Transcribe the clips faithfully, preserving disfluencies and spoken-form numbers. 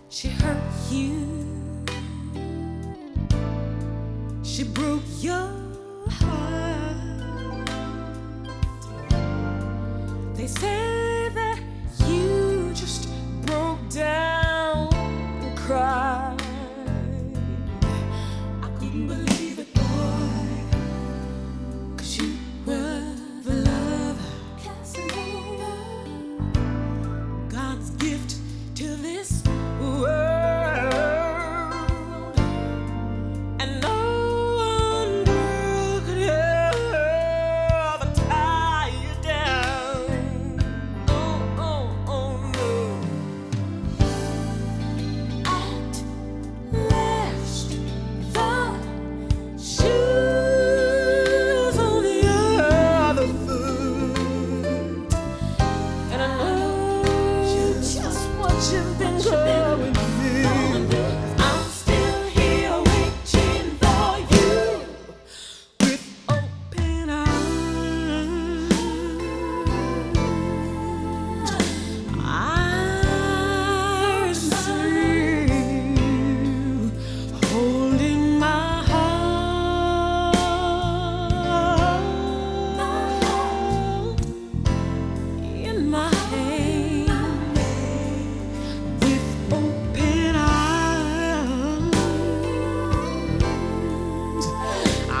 She hurt you, she broke your heart. They say that you just broke down and cried. I couldn't believe it, boy, 'cause you were the love, Casanova, God's gift to this world, and no one girl could ever tie you down. Oh, oh, oh no. At last, the shoes on the other foot, and I know just what you've been going through. I'm still here waiting for you with open arms. I see you holding my heart in my hand with open arms. I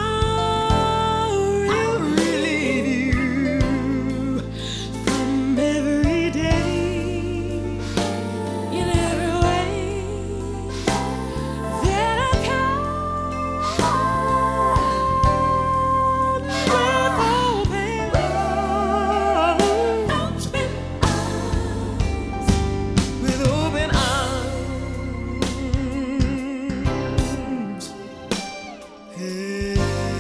will relieve you from every day in every way that I can with open arms, with open arms. Hey,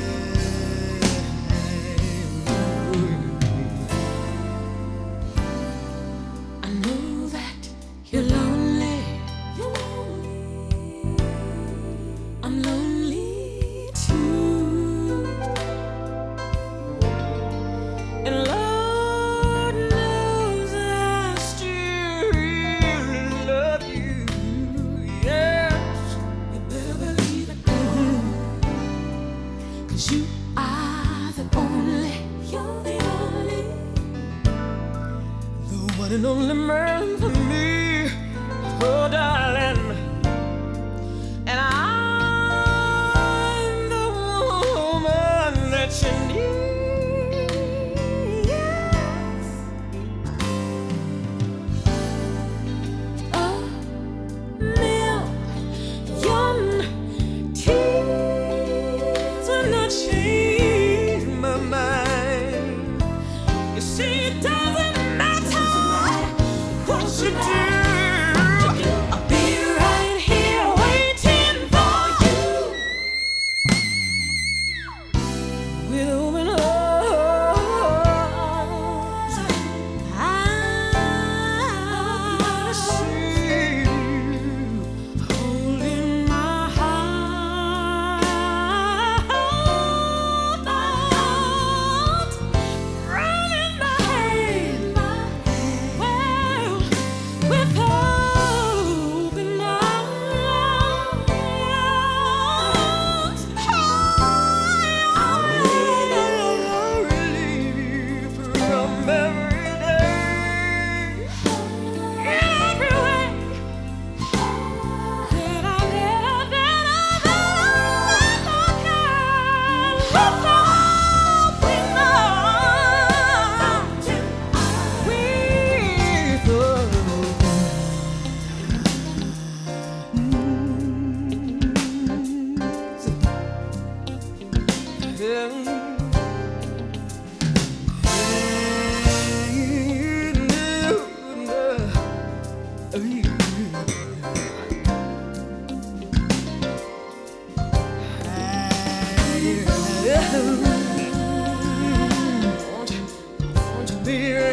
I know that you're lonely. You're lonely. I'm lonely too. And Lord knows I still really love you. Yes, you better believe it. 'Cause you are the only, you're the only, the one and only man for me. Oh, darling. And I'm the woman that you need. Yes. A million tears will not change my mind. You see, it doesn't matter what you do. I'll be right here waiting for you with open arms. I see you holding my heart, running my hand, well, with open arms. I'll relieve you from every day, every way that I live, that I live, with open arms, with Won't you be